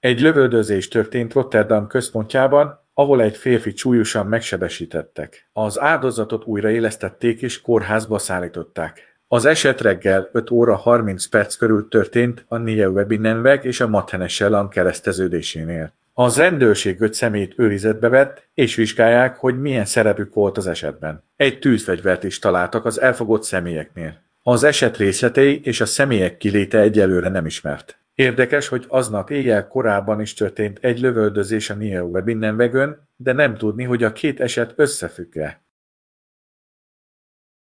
Egy lövöldözés történt Rotterdam központjában, ahol egy férfit súlyosan megsebesítettek. Az áldozatot újraélesztették és kórházba szállították. Az eset reggel 5 óra 30 perc körül történt a Nieuwebinnenweg és a Mathenessel kereszteződésénél. Az rendőrség 5 személyt őrizetbe vett, és vizsgálják, hogy milyen szerepük volt az esetben. Egy tűzfegyvert is találtak az elfogott személyeknél. Az eset részletei és a személyek kiléte egyelőre nem ismert. Érdekes, hogy aznap éjjel korábban is történt egy lövöldözés a Nieuwebinnenwegen, de nem tudni, hogy a két eset összefügg-e.